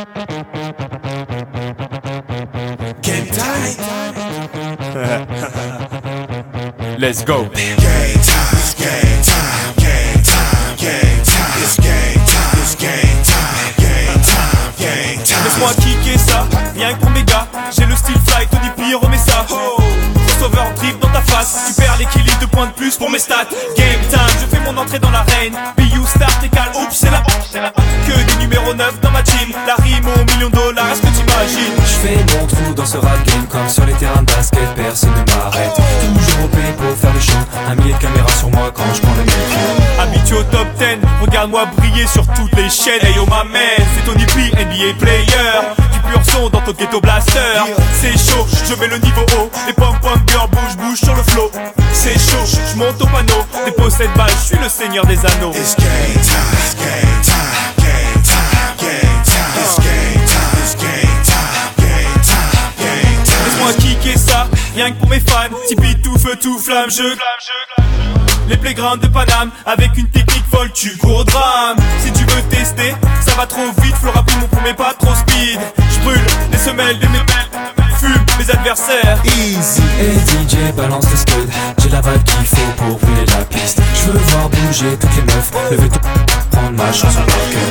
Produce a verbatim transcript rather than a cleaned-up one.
Game time. Let's go. Game time. It's game time. Game time. Game time. It's game time. It's game time. Game time. Game time. Laisse-moi kicker ça, rien que pour mes gars. J'ai le style fly, Tony P, remets ça. Oh, crossover drip dans ta face. Tu perds l'équilibre, de points de plus pour mes stats. Game time, je fais mon entrée dans l'arène. B U start et calme, oups c'est la que des numéros neuf dans ma team. La rime au million de dollars, est-ce que t'imagines? Je fais mon trou dans ce rap game comme sur les terrains de basket, personne ne m'arrête. Toujours au P pour faire le show, un millier de caméras sur moi quand je prends le micro. Habitué au top dix, regarde-moi briller sur toutes les chaînes. Hey yo ma man, c'est Tony P, N B A player. Du pur son dans ton ghetto blaster. C'est chaud, je mets le niveau haut. Les pom-pom girls bouge bouge sur le flow. C'est chaud, je monte au panneau. Dépose cette balle, je suis le seigneur des anneaux. It's game time. It's game time. Game time. Game time. It's game time. It's game time. Game time. Game time. Laisse-moi kicker ça, rien que pour mes fans. Tipeee tout feu tout flamme, je les playgrounds de Paname, avec une technique folle, tu cours au drame. Si tu veux tester, ça va trop vite. Flora plus mon premier pas trop speed. Je brûle les semelles de mes fume mes adversaires. Easy. Et D J balance le scud. J'ai la vibe qu'il faut pour brûler la piste. Je veux voir bouger toutes les meufs. Lever tout, prendre ma chance par cœur.